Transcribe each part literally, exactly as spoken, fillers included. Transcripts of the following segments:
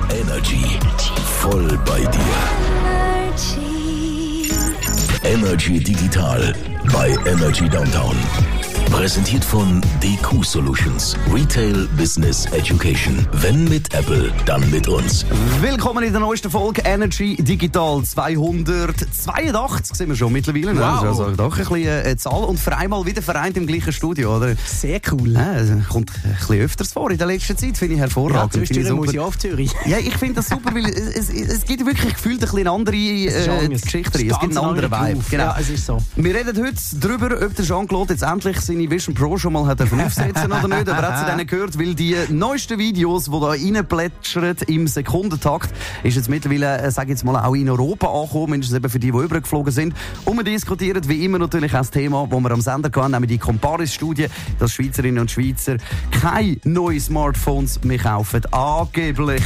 Energy. Voll bei dir. Energy Digital bei Energy Downtown. Präsentiert von D Q Solutions. Retail Business Education. Wenn mit Apple, dann mit uns. Willkommen in der neuesten Folge Energy Digital zweihundertzweiundachtzig sind wir schon mittlerweile. Wow. Das ist also doch ein bisschen eine Zahl. Und für einmal wieder vereint im gleichen Studio, oder? Sehr cool. Ja, das kommt ein bisschen öfters vor in der letzten Zeit, finde ich hervorragend. Ja, zwischendurch muss ich auf Zürich. Ja, ich finde das super, weil es, es, es gibt wirklich gefühlt ein bisschen andere äh, Geschichte rein. Es gibt einen anderen Vibe. Genau. Ja, es ist so. Wir reden heute darüber, ob der Jean-Claude jetzt endlich seine Vision Pro schon mal hat aufsetzen oder nicht. Aber er hat zu denen gehört, weil die neuesten Videos, die da reinplätschern im Sekundentakt, ist jetzt mittlerweile, sage ich jetzt mal, auch in Europa angekommen, mindestens eben für die, die übergeflogen sind. Und wir diskutieren wie immer natürlich auch das Thema, das wir am Sender hatten, nämlich die Comparis-Studie, dass Schweizerinnen und Schweizer keine neuen Smartphones mehr kaufen. Angeblich.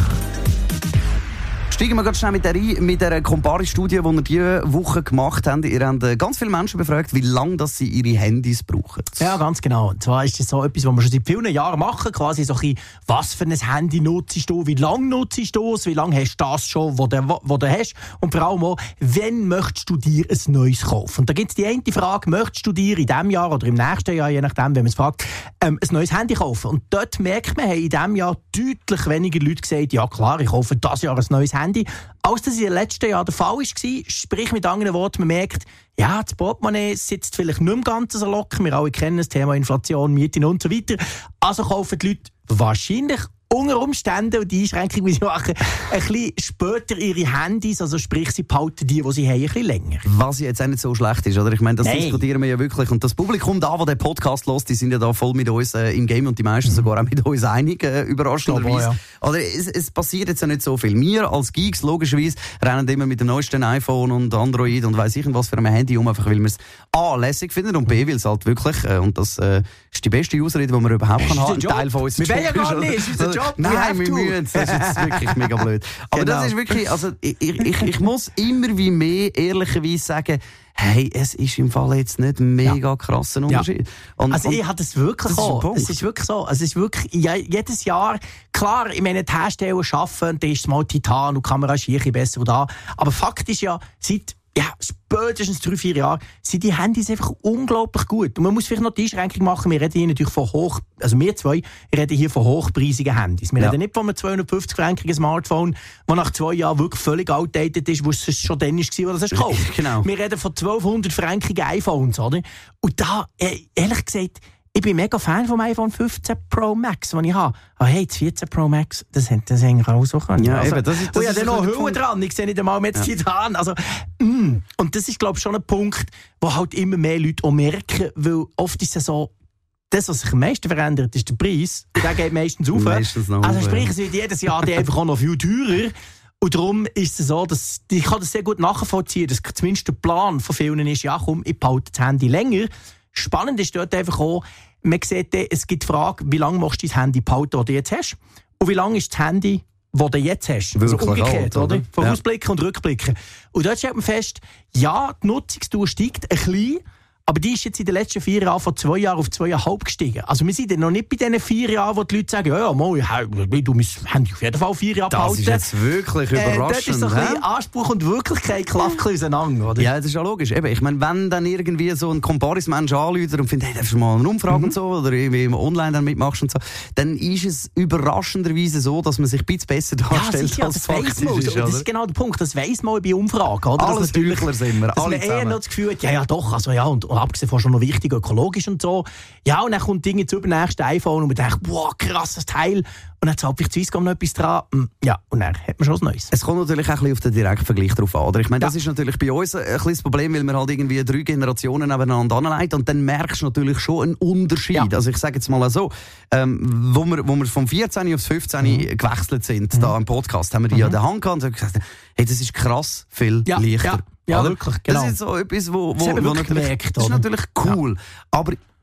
Steigen wir ganz schnell mit der, mit der Comparis-Studie, die ihr diese Woche gemacht habt. Ihr habt ganz viele Menschen befragt, wie lange dass sie ihre Handys brauchen. Ja, ganz genau. Und zwar ist das so etwas, was wir schon seit vielen Jahren machen. Quasi so ein bisschen, was für ein Handy nutzt du, wie lange nutzt du es, wie lange hast du das schon, wo du, wo du hast. Und vor allem auch, wann möchtest du dir ein neues kaufen? Und da gibt es die eine Frage, möchtest du dir in diesem Jahr oder im nächsten Jahr, je nachdem, wenn man es fragt, ähm, ein neues Handy kaufen? Und dort merkt man, haben in diesem Jahr deutlich weniger Leute gesagt, ja klar, ich kaufe dieses Jahr ein neues Handy. Als das in den letzten Jahren der Fall war, sprich mit anderen Worten, man merkt, ja, das Portemonnaie sitzt vielleicht nicht mehr ganz so locker. Wir alle kennen das Thema Inflation, Mieten und so weiter. Also kaufen die Leute wahrscheinlich unter Umständen, und die Einschränkung, die sie machen, ein bisschen später ihre Handys, also sprich, sie behalten die, die sie haben, ein bisschen länger. Was jetzt auch nicht so schlecht ist, oder? Ich meine, das Nein. diskutieren wir ja wirklich. Und das Publikum da, das den Podcast hört, die sind ja da voll mit uns äh, im Game und die meisten mhm. sogar auch mit uns einig, äh, überraschenderweise. Ja. Oder es, es passiert jetzt ja nicht so viel. Wir als Geeks, logischerweise, rennen immer mit dem neuesten iPhone und Android und weiss ich was für ein Handy um, einfach weil wir es A, lässig finden und B, weil es halt wirklich, äh, und das äh, ist die beste Ausrede, die man überhaupt kann haben, ein Teil von uns. Wir wollen ja gar nicht, es ist unser Job. Nein, wir müssen es. Das ist jetzt wirklich mega blöd. Aber genau. Das ist wirklich, also ich, ich, ich muss immer wie mehr ehrlicherweise sagen, hey, es ist im Fall jetzt nicht ein mega ja. krasser Unterschied. Ja. Und, also und ich hatte es wirklich so. Es ist wirklich so. Also es ist wirklich ja, jedes Jahr, klar, ich meine, die Hersteller arbeiten, da ist mal Titan und die Kamera ist hier besser da. Aber Fakt ist ja, seit ja, spätestens drei, vier Jahre sind die Handys einfach unglaublich gut. Und man muss vielleicht noch die Einschränkung machen, wir reden hier natürlich von hoch, also wir zwei reden hier von hochpreisigen Handys. Wir ja. reden nicht von einem zweihundertfünfzig-frankigen Smartphone, das nach zwei Jahren wirklich völlig outdated ist, wo es schon dann war, wo das hast gekauft. Genau. Wir reden von zwölfhundert-frankigen iPhones, oder? Und da, ehrlich gesagt, ich bin mega Fan vom iPhone fünfzehn Pro Max, das ich habe. Aber hey, das vierzehn Pro Max, das hätte das eigentlich auch so können. Ja, also, eben, das ist, das und ja, ist dann noch Höhe dran. Ich sehe nicht einmal mehr das ja. Titan. Also, mm. Und das ist, glaube ich, schon ein Punkt, wo halt immer mehr Leute auch merken, weil oft ist es so, das, was sich am meisten verändert, ist der Preis. Und der geht meistens auf. Meistens noch also auf, sprich, ja. es wird jedes Jahr einfach auch noch viel teurer. Und darum ist es so, dass ich kann das sehr gut nachvollziehen, dass zumindest der Plan von vielen ist, ja komm, ich behalte das Handy länger. Spannend ist dort einfach auch, man sieht, es gibt die Frage, wie lange machst du dein Handy behalten, das du jetzt hast? Und wie lange ist das Handy, das du jetzt hast? Wirklich also umgekehrt, alt, oder? oder? Vorausblicken ja. und rückblicken. Und dort stellt man fest, ja, die Nutzungsdauer steigt ein bisschen, aber die ist jetzt in den letzten vier Jahren von zwei Jahren auf zwei Jahre halb gestiegen. Also wir sind noch nicht bei diesen vier Jahren, wo die Leute sagen, ja, ja, mal, du musst auf jeden Fall vier Jahre behalten. Das ist jetzt wirklich überraschend. Äh, dort ist so ein bisschen Anspruch und Wirklichkeit klafft auseinander, oder? Ja, das ist ja logisch. Eben, ich meine, wenn dann irgendwie so ein Comparis-Mensch anruft und findet, hey, darfst du mal eine Umfrage mhm. und so, oder irgendwie online dann mitmachst und so, dann ist es überraschenderweise so, dass man sich ein bisschen besser darstellt, ja, als das faktisch ist. ist. Das ist genau der Punkt, das weiss man bei Umfragen. Oder? Alles Tüchler sind wir, dass alle man zusammen. eher noch das Gefühl hat, ja, ja doch, also ja, und, und abgesehen von schon noch wichtig, ökologisch und so. Ja, und dann kommt Dinge zu übernächsten iPhone und man denkt, wow, krasses Teil. Und dann zahlt vielleicht Swisscom noch etwas dran. Ja, und dann hat man schon was Neues. Es kommt natürlich auch ein bisschen auf den Direktvergleich drauf an. Oder? Ich meine, das ja. ist natürlich bei uns ein bisschen das Problem, weil wir halt irgendwie drei Generationen nebeneinander anleiten und dann merkst du natürlich schon einen Unterschied. Ja. Also ich sage jetzt mal so, ähm, wo wir, wo wir vom vierzehn aufs fünfzehn mhm. gewechselt sind, mhm. da im Podcast, haben wir die mhm. an der Hand gehabt und gesagt, hey, das ist krass viel ja. leichter. Ja, ja wirklich, genau. Das ist so etwas, wo, wo, das wo natürlich, gemerkt, das ist natürlich cool. Ja. Aber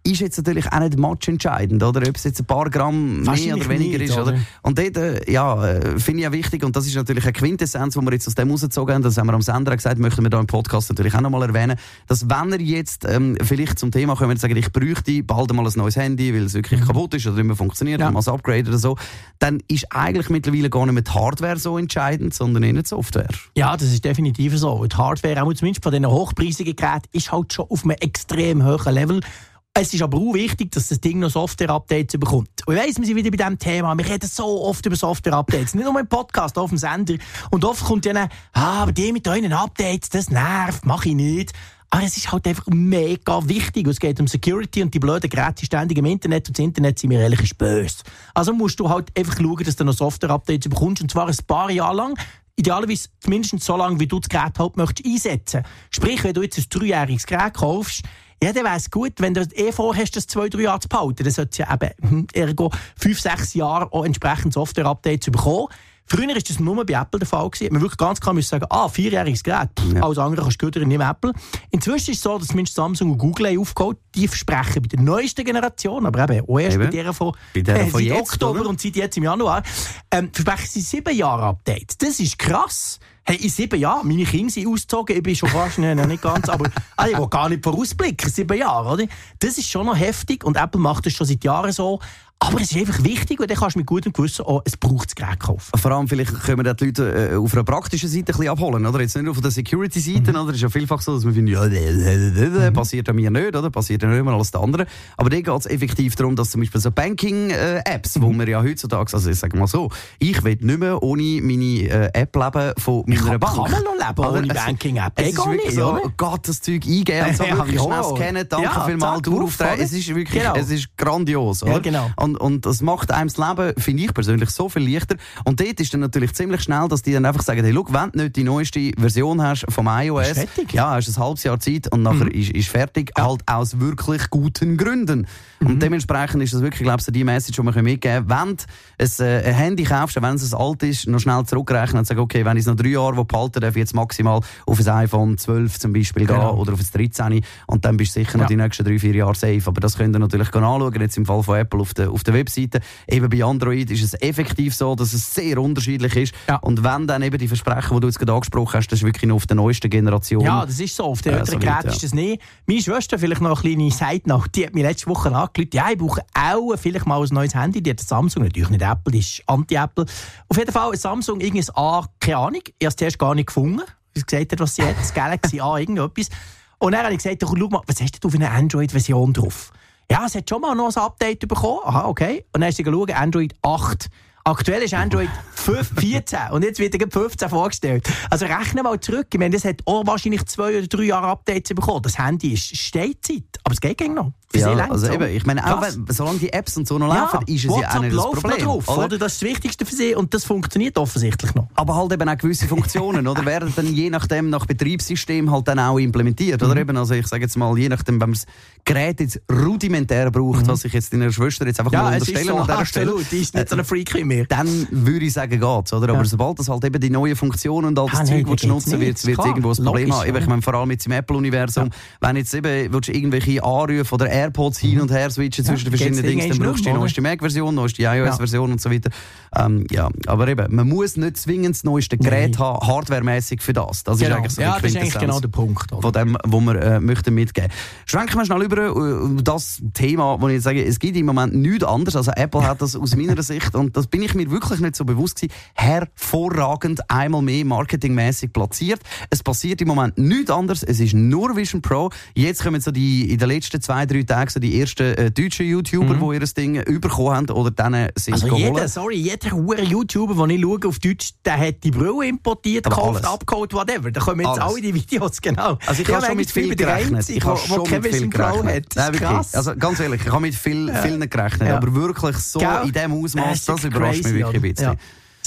ist jetzt natürlich auch nicht matchentscheidend, oder? Ob es jetzt ein paar Gramm mehr oder weniger nicht, ist. Oder? Und dort, äh, ja, äh, finde ich ja wichtig, und das ist natürlich eine Quintessenz, die wir jetzt aus dem rausgezogen haben, das haben wir am Sender gesagt, möchten wir da im Podcast natürlich auch nochmal erwähnen, dass wenn ihr jetzt ähm, vielleicht zum Thema kommt und sagt, ich bräuchte bald mal ein neues Handy, weil es wirklich mhm. kaputt ist oder nicht mehr funktioniert, ja. mal ein Upgrade oder so, dann ist eigentlich mittlerweile gar nicht mehr die Hardware so entscheidend, sondern eher die Software. Ja, das ist definitiv so. Die Hardware, auch zumindest von diesen hochpreisigen Geräten, ist halt schon auf einem extrem hohen Level. Es ist aber auch wichtig, dass das Ding noch Software-Updates bekommt. Und ich weiss, wir sind wieder bei diesem Thema. Wir reden so oft über Software-Updates. Nicht nur im Podcast, auch auf dem Sender. Und oft kommt ja dann, ah, aber die mit euren Updates, das nervt, mache ich nicht. Aber es ist halt einfach mega wichtig. Es geht um Security und die blöden Geräte ständig im Internet. Und das Internet sind mir ehrlich böse. Also musst du halt einfach schauen, dass du noch Software-Updates bekommst. Und zwar ein paar Jahre lang. Idealerweise mindestens so lange, wie du das Gerät halt möchtest einsetzen. Sprich, wenn du jetzt ein dreijähriges Gerät kaufst, ja, dann wäre es gut, wenn du eh vorhast, das zwei, drei Jahre zu behalten. Dann sollte es ja eben ergo fünf, sechs Jahre auch entsprechend Software-Updates bekommen. Früher war das nur bei Apple der Fall gewesen. Man wirklich ganz klar müssen sagen, ah, vierjähriges Gerät, ja. Alles andere kannst du nicht mehr Apple. Inzwischen ist es so, dass zumindest Samsung und Google haben aufgeholt, die versprechen bei der neuesten Generation, aber eben auch erst eben. bei der von, bei der äh, von seit jetzt, Oktober oder? Und seit jetzt im Januar, ähm, versprechen sie sieben Jahre Updates. Das ist krass. Hey, in sieben Jahren, meine Kinder sind ausgezogen, ich bin schon fast noch nicht ganz, aber also ich will gar nicht vorausblicken, sieben Jahre, oder? Das ist schon noch heftig und Apple macht das schon seit Jahren so. Aber es ist einfach wichtig und dann kannst du mit gutem Gewissen auch ein gebrauchtes Gerät kaufen. Vor allem, vielleicht können wir die Leute äh, auf einer praktischen Seite ein bisschen abholen, oder? Jetzt nicht nur auf der Security-Seite, mhm. oder? Es ist ja vielfach so, dass man findet, ja, mhm. passiert an mir nicht, oder? Passiert ja nicht mehr als der andere. Aber dann geht es effektiv darum, dass zum Beispiel so Banking-Apps, mhm. wo wir ja heutzutage, also ich sage mal so, ich will nicht mehr ohne meine äh, App leben von meiner kann, Bank. Kann man noch leben oder? ohne Banking-App? Es ist wirklich so, oder? oh Gott, das Zeug eingeben und so ja, wirklich ja. schnell scannen, danke ja, vielmals, du auftreten. Es ist wirklich, genau. es ist grandios, oder? Ja, genau. Und, und das macht einem das Leben, finde ich persönlich, so viel leichter. Und dort ist dann natürlich ziemlich schnell, dass die dann einfach sagen, hey, schau, wenn du nicht die neueste Version hast vom iOS, ja, hast du ein halbes Jahr Zeit und nachher mhm. ist, ist fertig, ja. halt aus wirklich guten Gründen. Mhm. Und dementsprechend ist das wirklich, glaube ich, so die Message, die wir mitgeben können. Wenn du ein, äh, ein Handy kaufst, wenn es alt ist, noch schnell zurückrechnen und sagen, okay, wenn ich es noch drei Jahre behalten darf, ich jetzt maximal auf ein iPhone zwölf zum Beispiel genau. gehen oder auf ein dreizehn und dann bist du sicher ja. noch die nächsten drei, vier Jahre safe. Aber das könnt ihr natürlich anschauen, jetzt im Fall von Apple auf der, auf der Webseite. Eben bei Android ist es effektiv so, dass es sehr unterschiedlich ist. Ja. Und wenn dann eben die Versprechen, die du jetzt gerade angesprochen hast, das ist wirklich noch auf der neuesten Generation. Ja, das ist so. Auf der älteren äh, so Gerät ja. ist das nicht. Meine Schwester, vielleicht noch eine kleine Side-Note, die hat mich letzte Woche angerufen. Ja, ich brauche auch vielleicht mal ein neues Handy. Die hat ein Samsung, natürlich nicht Apple, die ist Anti-Apple. Auf jeden Fall ein Samsung, irgendein A, keine Ahnung. Erst erst gar nicht gefunden. Sie gesagt hat, was sie hat, das Galaxy A, irgendetwas. Und dann habe ich gesagt, schau mal, was hast du für eine Android-Version drauf? Ja, es hat schon mal noch ein Update bekommen. Aha, okay. Und dann hast du geschaut, Android acht. Aktuell ist Android vierzehn und jetzt wird er fünfzehn vorgestellt. Also rechne mal zurück. Ich meine, das hat auch wahrscheinlich zwei oder drei Jahre Updates bekommen. Das Handy ist Stehzeit, aber es geht gegen noch. Für ja, also so. Eben, ich meine, auch wenn, solange die Apps und so noch laufen, ja, ist es ja auch nicht das Problem. Drauf, oder? Oder? Das ist das Wichtigste für sie und das funktioniert offensichtlich noch. Aber halt eben auch gewisse Funktionen, oder? Werden dann je nachdem nach Betriebssystem halt dann auch implementiert, oder? Mhm. Eben, also ich sage jetzt mal, je nachdem, wenn man das Gerät jetzt rudimentär braucht, mhm. was ich jetzt deiner Schwester jetzt einfach ja, mal unterstelle so, an dieser absolut, Stelle. Die ist nicht so eine Freak mehr. Dann würde ich sagen, geht's, oder? Aber ja. sobald das halt eben die neuen Funktionen und all das ah, Zeug nee, willst nutzen, wird es irgendwo ein Problem haben. Ich meine, vor allem mit dem Apple-Universum, ja. wenn jetzt eben willst du irgendwelche Anrufe oder AirPods hin und her switchen ja, zwischen den verschiedenen Dingen, dann brauchst du die neueste Mac-Version, neueste iOS-Version ja. und so weiter. Ähm, ja, aber eben, man muss nicht zwingend das neueste Gerät nee. haben, hardwaremäßig für das. Das genau. ist eigentlich so ja, die das ist eigentlich genau der Punkt. Oder? Von dem, was wir äh, möchten mitgeben. Schwenken wir schnell über uh, das Thema, wo ich sage, es gibt im Moment nichts anderes. Also Apple hat das aus meiner Sicht, und das bin ich mir wirklich nicht so bewusst gewesen, hervorragend einmal mehr marketingmäßig platziert. Es passiert im Moment nichts anderes. Es ist nur Vision Pro. Jetzt kommen so die, in den letzten zwei, drei Tagen so die ersten äh, deutschen YouTuber, mhm. die ihr Ding bekommen haben oder dann sind also geholt. Jeder, sorry, jeder hure YouTuber, den ich schaue auf Deutsch, der hat die Brille importiert, aber gekauft, alles. abgeholt, whatever. Da kommen jetzt alles. alle die Videos, genau. Also ich habe schon mit viel gerechnet. Ich habe schon mit viel gerechnet. Das ist krass. Also ganz ehrlich, ich habe mit viel, ja. vielen gerechnet, ja. aber wirklich so Gell? in dem Ausmaß, das, das überrascht crazy, mich wirklich ein bisschen. Ja.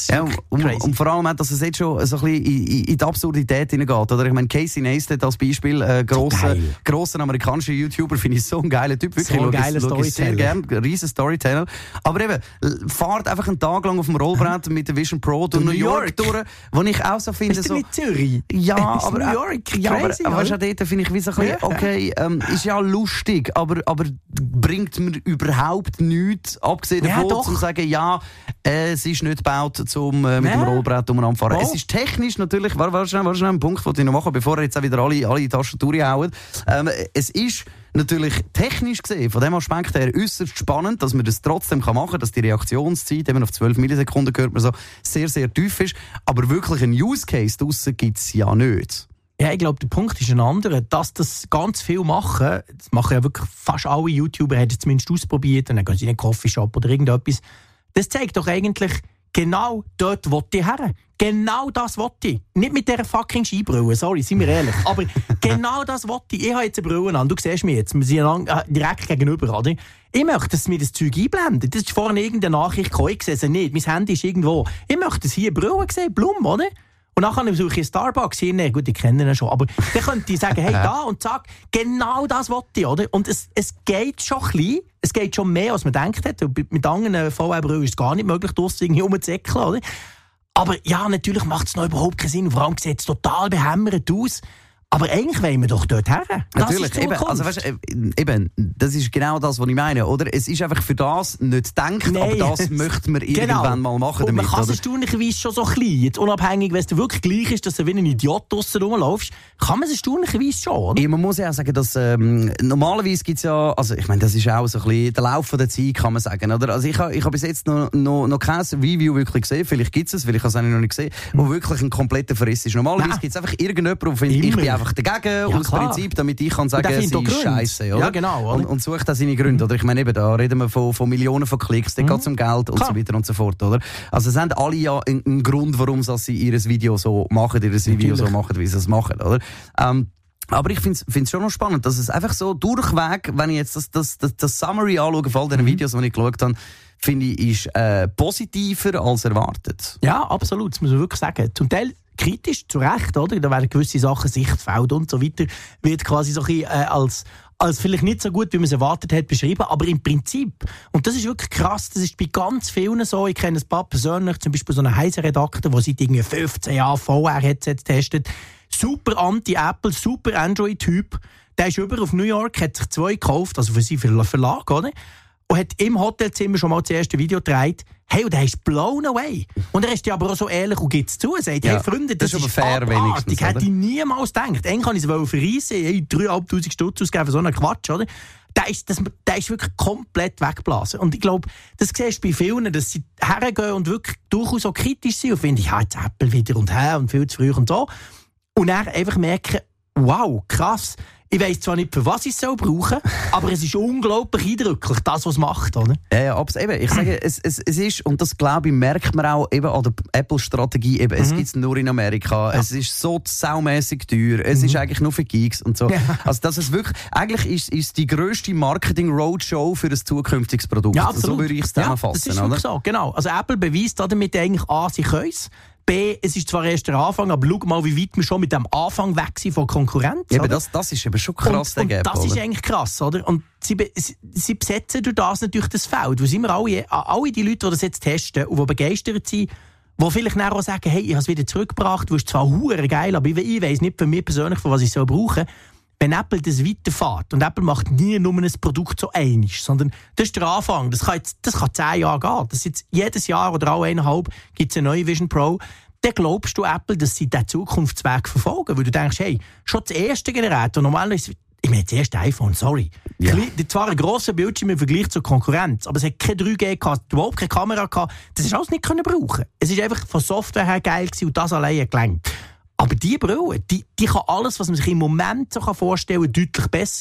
Ja, und, und vor allem, dass es jetzt schon so ein bisschen in, in die Absurdität hineingeht. Oder? Ich meine, Casey Neistat als Beispiel, äh, grosser, so grosser amerikanischer YouTuber, finde ich so ein geiler Typ. Wirklich, so ein geiler Storyteller. Sehr gern, ein riesen Storyteller. Aber eben, fahrt einfach einen Tag lang auf dem Rollbrett mit der Vision Pro durch New York, York durch, wo ich auch so finde... Ist so, mit Zürich? Ja, aber... New York, crazy, ja, aber, aber weißt, auch dort finde ich wie so ein bisschen, okay, ähm, ist ja lustig, aber, aber bringt mir überhaupt nichts, abgesehen davon, ja, zu sagen, ja, äh, es ist nicht gebaut, um äh, mit ja. dem Rollbrett umeinander fahren. Oh. Es ist technisch natürlich, war, war schnell, war schnell ein Punkt, den ich noch machen, bevor er jetzt auch wieder alle, alle Tastaturen hauen. Ähm, es ist natürlich technisch gesehen, von dem Aspekt her, äußerst spannend, dass man das trotzdem machen kann, dass die Reaktionszeit eben auf zwölf Millisekunden gehört man so, sehr, sehr tief ist. Aber wirklich einen Use Case draussen gibt es ja nicht. Ja, ich glaube, der Punkt ist ein anderer. Dass das ganz viel machen, das machen ja wirklich fast alle YouTuber, haben es zumindest ausprobiert, und dann gehen sie in einen Coffeeshop oder irgendetwas. Das zeigt doch eigentlich, genau dort will ich her. Genau das will ich. Nicht mit dieser fucking Skibrille, sorry, seien wir ehrlich. Aber genau das will ich. Ich habe jetzt eine Brille an, du siehst mich jetzt, wir sind lang, äh, direkt gegenüber, oder? Ich möchte, dass mir das Zeug einblendet. Das ist vorhin irgendeine Nachricht gekommen, ich sehe es nicht, mein Handy ist irgendwo. Ich möchte, dass hier eine Brille sehen, Blum, oder? Und dann besuche ich einen Starbucks hier. Nee, gut, ich kenne ihn schon. Aber dann könnte ich sagen, hey, da und zack, genau das will ich, oder? Und es, es geht schon klein. Es geht schon mehr, als man denkt hat. Mit anderen V R-Brillen ist es gar nicht möglich, draussen irgendwie rumzusäckeln, oder? Aber ja, natürlich macht es noch überhaupt keinen Sinn. Vor allem sieht es total behämmert aus. Aber eigentlich wollen wir doch dort her. Das natürlich, eben, also weißt, eben, das ist genau das, was ich meine, oder? Es ist einfach für das nicht gedacht, Nein. aber das möchte man irgendwann genau. mal machen damit. Und man kann es erstaunlicherweise schon so klein, jetzt unabhängig, wenn es dir wirklich gleich ist, dass du wie ein Idiot draussen rumlaufst, kann man es erstaunlicherweise schon, oder? Ja, man muss ja auch sagen, dass ähm, normalerweise gibt es ja, also ich meine, das ist auch so ein bisschen der Lauf der Zeit, kann man sagen, oder? Also ich habe ich hab bis jetzt noch, noch, noch kein Review wirklich gesehen, vielleicht gibt es es, vielleicht habe ich es noch nicht gesehen, wo wirklich ein kompletter Verriss ist. Normalerweise gibt es einfach irgendjemand, der findet, ich bin einfach dagegen, ja, aus klar. Prinzip, damit ich kann sagen, sie ist scheisse, oder? Ja, genau. Oder? Und, und sucht da seine Gründe, oder? Ich meine eben, da reden wir von, von Millionen von Klicks, da mhm. geht es um Geld und klar. so weiter und so fort, oder? Also es haben alle ja einen, einen Grund, warum sie ihr Video so machen, ihr Video so machen, wie sie es machen, oder? Ähm, aber ich finde es schon noch spannend, dass es einfach so durchweg, wenn ich jetzt das, das, das, das Summary anschaue von all diesen mhm. Videos, die ich geschaut habe, finde ich, ist äh, positiver als erwartet. Ja, absolut, das muss man wirklich sagen. Zum Teil kritisch, zu Recht, oder? Da werden gewisse Sachen, Sichtfeld und so weiter, wird quasi so ein bisschen, äh, als, als vielleicht nicht so gut, wie man es erwartet hat, beschrieben. Aber im Prinzip, und das ist wirklich krass, das ist bei ganz vielen so, ich kenne ein paar persönlich, zum Beispiel so einen Heise-Redakteur, der seit irgendwie fünfzehn Jahren V R-Headsets testet, super Anti-Apple, super Android-Typ, der ist über auf New York, hat sich zwei gekauft, also für seinen Verlag, oder? Und hat im Hotelzimmer schon mal das erste Video gedreht. Hey, und der ist blown away. Und er ist ja aber auch so ehrlich und gibt es zu. Er sagt, ja, hey Freunde, das, das ist, ist fair wenigstens. Ich hätte niemals gedacht. Eigentlich kann ich es verreisen, hey, dreitausendfünfhundert Stutz ausgeben für so einen Quatsch, oder? Der ist, das, der ist wirklich komplett weggeblasen. Und ich glaube, das siehst du bei vielen, dass sie hergehen und wirklich durchaus so kritisch sind und finden, ja, jetzt Apple wieder und her und viel zu früh und so. Und dann einfach merken, wow, krass. Ich weiss zwar nicht, für was ich es soll brauchen, aber es ist unglaublich eindrücklich, das, was es macht, oder? Ja, ja, absolut. Ich sage, es, es, es ist, und das glaube ich, merkt man auch eben an der Apple-Strategie, eben, mhm. es gibt es nur in Amerika, ja. es ist so saumässig teuer, es mhm. ist eigentlich nur für Geeks und so. Ja. Also, das ist wirklich, eigentlich ist, ist die grösste Marketing-Roadshow für ein zukünftiges Produkt. Ja, absolut. So würde ich es zusammenfassen. Ja, das ist wirklich so, genau. Also, Apple beweist damit eigentlich A, sie können es. B, es ist zwar erst der Anfang, aber schau mal, wie weit wir schon mit dem Anfang weg sind von Konkurrenz. Ja, aber das, das ist eben schon krass, und, der und Gap, das oder? ist eigentlich krass, oder? Und sie, sie, sie besetzen durch das natürlich das Feld. Wo sind wir alle, alle die Leute, die das jetzt testen und die begeistert sind, die vielleicht nachher auch sagen, hey, ich habe es wieder zurückgebracht, du ist zwar hure geil, aber ich, ich weiss nicht für mich persönlich, für was ich so brauche. Wenn Apple das weiterfährt, und Apple macht nie nur ein Produkt so einig, sondern das ist der Anfang, das kann, jetzt, das kann zehn Jahre gehen. Das jetzt jedes Jahr oder auch eineinhalb gibt es eine neue Vision Pro. Dann glaubst du Apple, dass sie diesen Zukunftsweg verfolgen. Weil du denkst, hey, schon das erste Gerät, und normalerweise, ich meine, das erste iPhone, sorry. Ja. Zwar ein grosser Bildschirm im Vergleich zur Konkurrenz, aber es hat kein drei G gehabt, überhaupt keine Kamera gehabt. Das ist alles nicht können brauchen. Es ist einfach von Software her geil gewesen und das alleine gelangt. Aber diese Brille, die, die kann alles, was man sich im Moment so vorstellen kann, deutlich besser.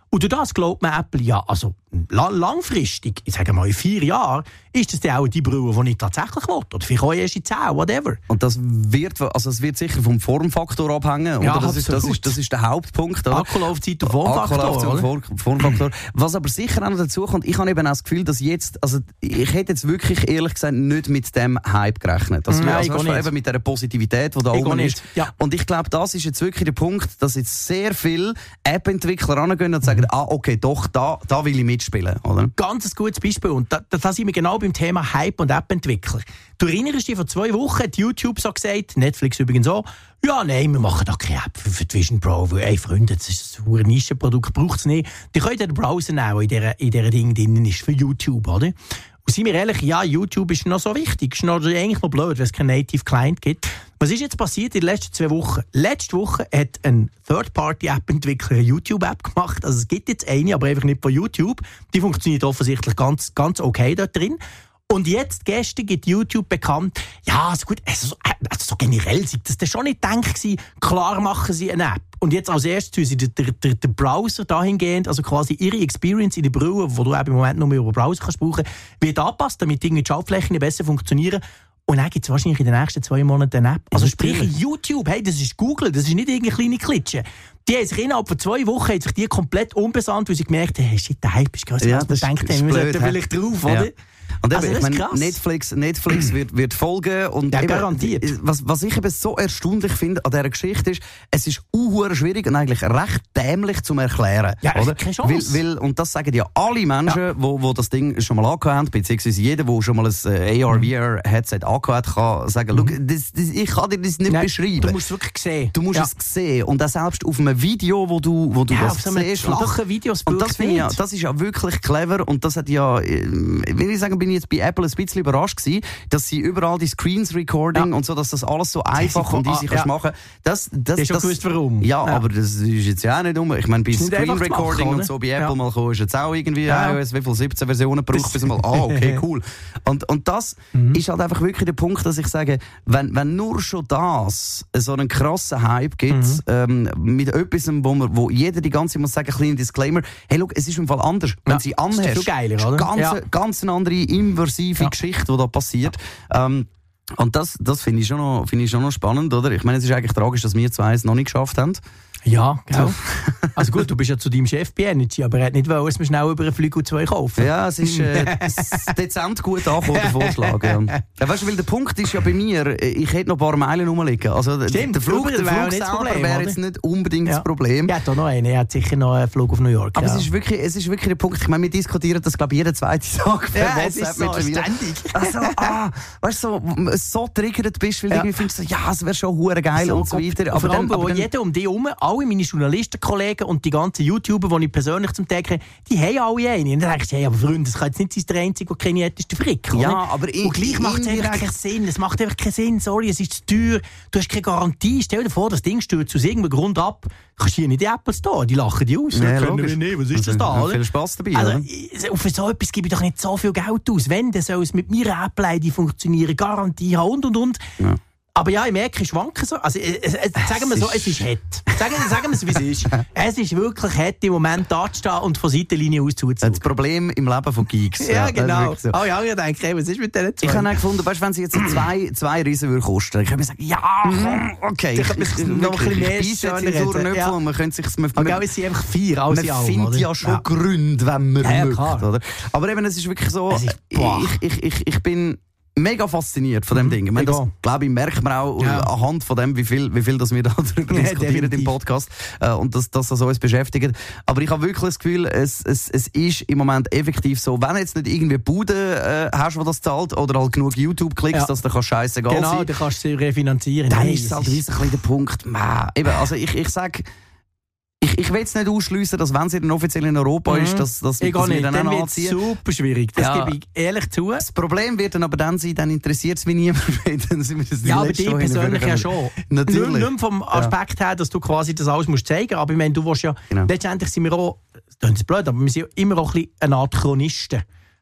Und durch das glaubt man Apple, ja, also langfristig, ich sage mal in vier Jahren, ist das dann auch die Brille, die ich tatsächlich will. Oder vielleicht auch erst in zehn, whatever. Und das wird, also es wird sicher vom Formfaktor abhängen. Ja, oder? Das, ist, das, ist, das ist der Hauptpunkt. Oder? Akkulaufzeit und Formfaktor. und Formfaktor. Was aber sicher auch noch dazu kommt, ich habe eben auch das Gefühl, dass jetzt, also ich hätte jetzt wirklich ehrlich gesagt nicht mit dem Hype gerechnet. Also, Nein, also ich weißt, eben mit dieser Positivität, die da ich oben ist. Ja. Und ich glaube, das ist jetzt wirklich der Punkt, dass jetzt sehr viele App-Entwickler rangehen und sagen, mhm. ah, okay, doch, da, da will ich mitspielen. Oder? Ganz ein gutes Beispiel. Und da, da sind wir genau beim Thema Hype und App-Entwickler. Du erinnerst dich, vor zwei Wochen hat YouTube so gesagt, Netflix übrigens auch, ja, nein, wir machen da keine App für, für die Vision Pro, weil, ey, Freunde, das ist ein Nischenprodukt, braucht es nicht. Die könnt den Browser nehmen, der in dieser Ding drin ist, für YouTube, oder? Und seien wir ehrlich, ja, YouTube ist noch so wichtig, ist noch, eigentlich noch blöd, wenn es keinen Native Client gibt. Was ist jetzt passiert in den letzten zwei Wochen? Letzte Woche hat ein Third-Party-App-Entwickler eine YouTube-App gemacht. Also es gibt jetzt eine, aber einfach nicht von YouTube. Die funktioniert offensichtlich ganz, ganz okay dort drin. Und jetzt, gestern, gibt YouTube bekannt, ja, also gut, also so, also so generell sei das schon nicht gedacht gewesen, klar machen sie eine App. Und jetzt als erstes tun sie den, den, den Browser dahingehend, also quasi ihre Experience in der Brille, die du eben im Moment nur über Browser kannst brauchen, wird angepasst, damit irgendwie die Schaltflächen besser funktionieren. Und dann gibt es wahrscheinlich in den nächsten zwei Monaten eine App. Also sprich YouTube, hey, das ist Google, das ist nicht irgendeine kleine Klitsche. Die haben sich innerhalb von zwei Wochen haben sich die komplett unbesandt, weil sie gemerkt haben, hey, shit, der Hype ist grösser, ja, als man denkt, wir sollten vielleicht drauf, ja. oder? Und also eben, ich meine, krass. Netflix, Netflix wird, wird folgen. Und ja, eben, garantiert. Was, was ich eben so erstaunlich finde an dieser Geschichte ist, es ist unhuere schwierig und eigentlich recht dämlich zu erklären. Ja, oder? Keine Chance. Weil, weil, und das sagen ja alle Menschen, ja. wo, wo das Ding schon mal angehört haben, beziehungsweise jeder, der schon mal ein äh, A R V R-Headset angehört hat, kann sagen, mhm. das, das, ich kann dir das nicht Nein, beschreiben. Du musst es wirklich sehen. Du musst ja. es sehen. Und auch selbst auf einem Video, wo du, wo du ja, das auf so einem siehst. flachen Videos und das, finde ich ja, das ist ja wirklich clever. Und das hat ja, will ich sagen, bin ich jetzt bei Apple ein bisschen überrascht gewesen, dass sie überall die Screens Recording ja. und so, dass das alles so einfach und easy ah, kannst ja. machen. Das, das, das, das, gewusst, warum. Ja, ja, aber das ist jetzt ja auch nicht um. Ich meine, bei Screen Recording machen, und so bei Apple ja. mal gekommen, ist jetzt auch irgendwie ja. iOS, wie viele siebzehn Versionen braucht, bis mal, ah, okay, cool. Und, und das mhm. ist halt einfach wirklich der Punkt, dass ich sage, wenn, wenn nur schon das so einen krassen Hype gibt, mhm. ähm, mit etwas, wo, man, wo jeder die ganze Zeit muss sagen, ein kleiner Disclaimer, hey, look, es ist im Fall anders. Wenn ja. sie anhast, ist geiler, oder? Ganz, ja. ganz eine andere immersive ja. Geschichte, die da passiert. Ähm, und das, das finde ich, schon noch, find ich schon noch spannend, oder? Ich meine, es ist eigentlich tragisch, dass wir zwei es noch nicht geschafft haben. Ja, genau. Also gut, du bist ja zu deinem Chef bei Energy, aber er hat nicht wollen, dass wir schnell über einen Flügel zwei kaufen. Ja, es ist äh, dezent gut angekommen, der Vorschlag. Ja. Ja, weißt du, weil der Punkt ist ja bei mir, ich hätte noch ein paar Meilen rumliegen. Also Stimmt, der Flug, der Flug selber wäre jetzt nicht unbedingt ja. das Problem. Ja, da noch einen. Er hat sicher noch einen Flug auf New York. Aber ja. es, ist wirklich, es ist wirklich der Punkt, ich meine, wir diskutieren das, glaube ich, jeden zweiten Tag per ja, WhatsApp es ist so ständig. Also, ah, weißt du, so, so triggert bist, weil ja. du findest, so, ja, es wäre schon hure geil so, und so weiter. Aber dann, aber dann, jeder um dich herum, alle meine Journalisten, Kollegen und die ganzen YouTuber, die ich persönlich zum Tag kenne, die haben alle eine. Und dann denkst du, hey, aber Freunde, das kann jetzt nicht sein, der Einzige, der keine hat, ist der Frick. Ja, oder? aber und ich, gleich macht es einfach keinen Sinn. Es macht einfach keinen Sinn. Sorry, es ist zu teuer. Du hast keine Garantie. Stell dir vor, das Ding stürzt aus irgendeinem Grund ab. Du kannst hier nicht die Apple Store. Die lachen die aus. Ja, können wir nicht. Was ist das da? Oder? Viel Spaß dabei. Also, oder? für so etwas gebe ich doch nicht so viel Geld aus. Wenn, dann soll es mit meiner Apple-I D funktionieren, Garantie haben und und und. Ja. Aber ja, ich merke, ich schwanke so. Also, äh, äh, sagen wir so, es ist hart. Sagen, sagen wir es, wie es ist. Es ist wirklich hart, im Moment da zu stehen und von Seitenlinie aus zuzuziehen. Das Problem im Leben von Geeks. Ja, ja genau. So. Oh ja, ich denke, hey, was ist mit denen zwei? Ich habe auch gefunden, weißt, wenn sie jetzt zwei, zwei Riesen würde kosten, dann können wir sagen, ja, komm, okay. Ich, ich, ich, noch ein bisschen mehr Zensuren ja. und man könnte sich... Man, aber man, es sind einfach vier, alles Man findet ja schon ja. Gründe, wenn man ja, möchte. Oder? Aber eben, es ist wirklich so, ist, ich, ich, ich, ich bin... mega fasziniert von dem mhm. Ding. Ich meine, das, glaube ich, merkt man auch ja. anhand von dem, wie viel, wie viel das wir da darüber ja, diskutieren definitiv. Im Podcast äh, und dass das, das uns beschäftigt. Aber ich habe wirklich das Gefühl, es, es, es ist im Moment effektiv so, wenn du jetzt nicht irgendwie Bude äh, hast, die das zahlt, oder halt genug YouTube-Klicks, ja. dass du kannst scheißegal genau, sein. Genau, du kannst sie refinanzieren. Dann Nein, ist es halt ein bisschen der Punkt. Man, eben, also ich, ich sage, Ich, ich will jetzt nicht ausschliessen, dass wenn sie dann offiziell in Europa mhm. ist, dass, dass, ich dass wir nicht. dann, dann auch wird anziehen. Super schwierig. Das ja. gebe ich ehrlich zu. Das Problem wird dann aber dann sein, dann interessiert es mich niemand mehr. Dann sind wir das ja, aber die persönlich ja schon. Natürlich. Nicht, nicht vom Aspekt ja. her, dass du quasi das alles musst zeigen musst. Aber ich meine, du willst ja, genau. letztendlich sind wir auch, das ist blöd, aber wir sind ja immer auch ein bisschen eine Art Chronisten.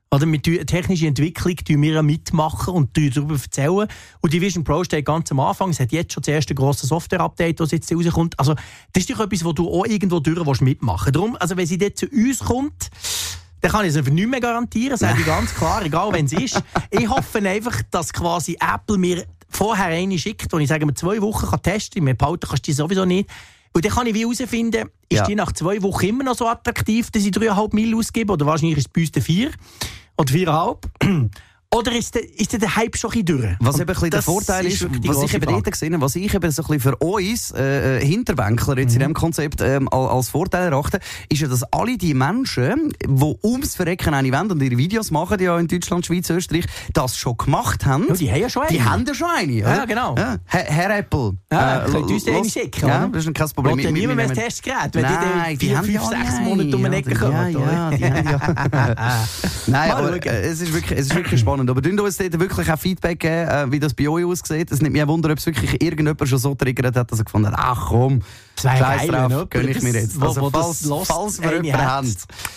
Oder mit der technischen Entwicklung tun wir mitmachen und darüber erzählen. Und die Vision Pro steht ganz am Anfang. Es hat jetzt schon das erste grosse Software-Update, das jetzt rauskommt. Also, das ist doch etwas, wo du auch irgendwo durch mitmachen willst. Darum, also wenn sie dort zu uns kommt, dann kann ich es einfach nicht mehr garantieren, sage ich ganz klar, egal wenn es ist. Ich hoffe einfach, dass quasi Apple mir vorher eine schickt, wo ich sage, zwei Wochen kann testen, mir behalten kannst du die sowieso nicht. Und dann kann ich wie herausfinden, ist ja. die nach zwei Wochen immer noch so attraktiv, dass ich dreieinhalb Mil ausgebe, oder wahrscheinlich ist es bei uns der vier oder viereinhalb. Oder ist der, ist der Hype schon ein bisschen durch? Was eben ein bisschen der Vorteil ist, ist was ich eben dort gesehen habe, was ich eben so ein bisschen für uns äh, Hinterwänkler jetzt mhm. in diesem Konzept ähm, als Vorteil erachte, ist ja, dass alle die Menschen, die ums Verrecken eine wollen und ihre Videos machen, die ja in Deutschland, Schweiz, Österreich, das schon gemacht haben. Ja, die haben ja schon eine. Die haben ja schon eine. Ja, genau. Ja. Herr, Herr Apple. Ja, äh, könnt uns den eine schicken, ja, das ist kein Problem. Wollt ihr niemand mehr das Testgerät? Wenn Nein, die vier, fünf, sechs Monate um den Ecken kommen. Ja, ja, die haben ja. Nein, aber äh, es ist wirklich, es ist wirklich spannend. Aber dünnt uns dort wirklich auch Feedback geben, äh, wie das bei euch aussieht. Es nimmt mich ein Wunder, ob es wirklich irgendjemand schon so triggert hat, dass er gefunden hat, ach komm, Scheiß drauf, gönn ich mir jetzt. Also, wo, falls, falls wir jemanden haben.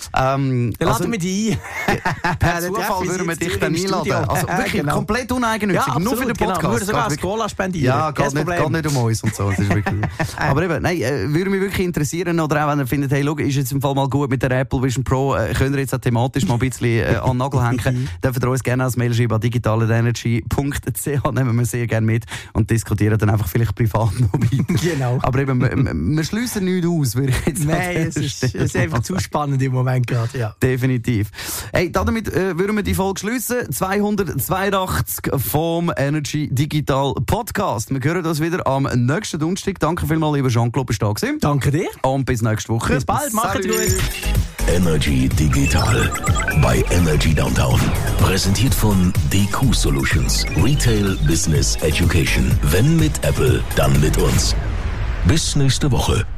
Ähm, dann also, laden wir die ein. Per Zufall würden wir dich dann einladen. Also wirklich genau. komplett uneigennützig, ja, absolut, nur für den Podcast. Genau. Nur sogar als Cola spendieren. Ja, geht nicht, geht nicht um uns und so. Das ist wirklich aber eben, nein, äh, würde mich wirklich interessieren, oder auch wenn ihr findet, hey, schau, ist jetzt im Fall mal gut mit der Apple Vision Pro, äh, können wir jetzt auch thematisch mal ein bisschen äh, an den Nagel hängen, dürft ihr uns gerne als Mail schreiben an digitalenergy punkt c h, nehmen wir sehr gerne mit und diskutieren dann einfach vielleicht privat noch weiter. Genau. Aber eben, wir, wir schliessen nichts aus, würde ich jetzt Nein, es ist, es ist einfach zu spannend im Moment gerade, ja. Definitiv. Hey, damit äh, würden wir die Folge schliessen. zweihundertzweiundachtzig vom Energy Digital Podcast. Wir hören uns wieder am nächsten Donnerstag. Danke vielmals, lieber Jean-Claude, bist du da gewesen. Danke dir. Und bis nächste Woche. Bis bald, macht's gut. Energy Digital bei Energy Downtown. Präsentiert von D Q Solutions. Retail Business Education. Wenn mit Apple, dann mit uns. Bis nächste Woche.